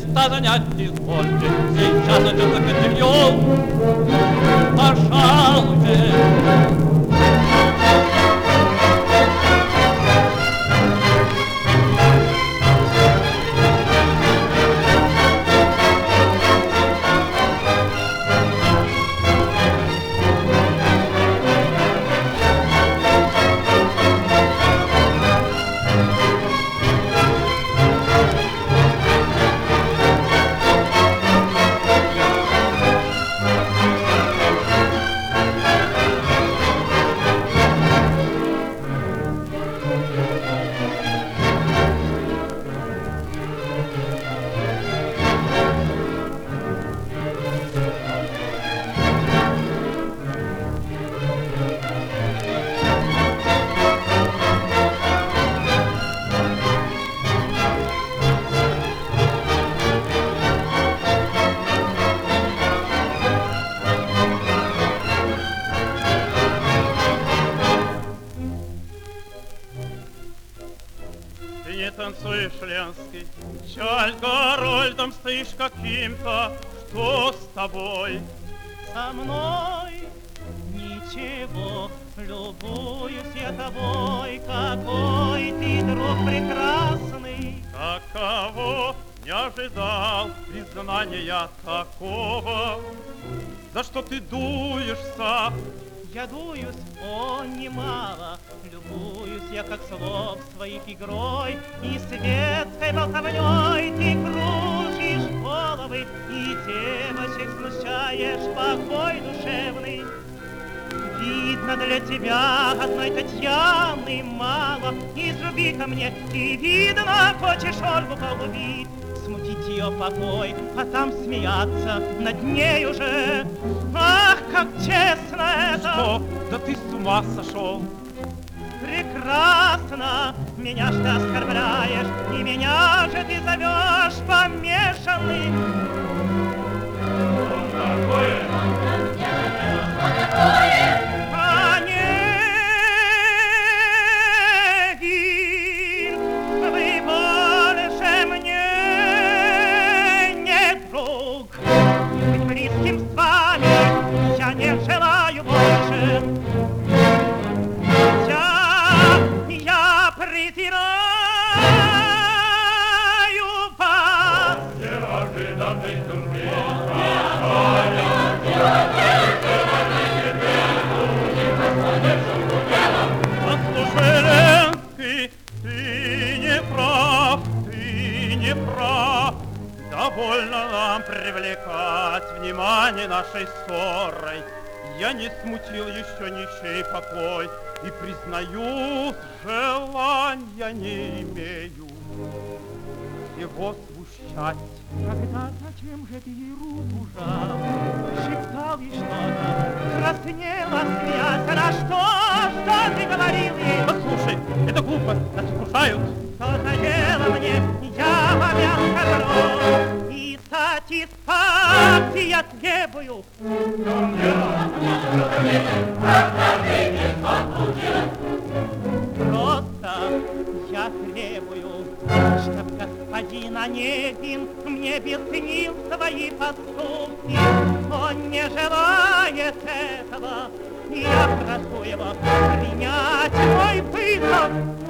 места занять извольте, сейчас начнется котельон. Пожалуйте. Танцуешь Ленский, жаль, король, там стоишь каким-то, что с тобой? Со мной ничего, любуюсь я тобой, какой ты друг прекрасный. Каково, не ожидал признания такого, за что ты дуешься? Я дуюсь, о, немало, любуюсь я, как слов своих игрой и светской болтовней. Ты кружишь головы и девочек смущаешь покой душевный. Видно, для тебя одной Татьяны мало, изруби ко мне, и видно, хочешь Ольгу полюбить. Смутить ее покой, а там смеяться над ней уже. Ах, как честно это! Что? Да ты с ума сошел! Прекрасно! Меня ж ты оскорбляешь, и меня же ты зовешь помешанный. Что такое? Что такое? Онегин, вы больше мне не друг. Быть близким с вами я не желаю больше. Я презираю вас. Неожиданный сюрприз. Послушай, Ленский, ты не прав. Довольно нам привлекать внимание нашей ссорой. Я не смутил еще ничей покой и, признаю, желания не имею его смущать. Когда зачем же ты ей руку жал? Шептал ей что-то, краснела, смеясь. Она что ты говорил ей? Послушай, это глупо, нас искушают. Что надела мне, я обязан король, и сатисфакции я требую. Просто я требую, чтоб господин Онегин мне объяснил свои поступки. Он не желает этого, я прошу его принять мой вызов.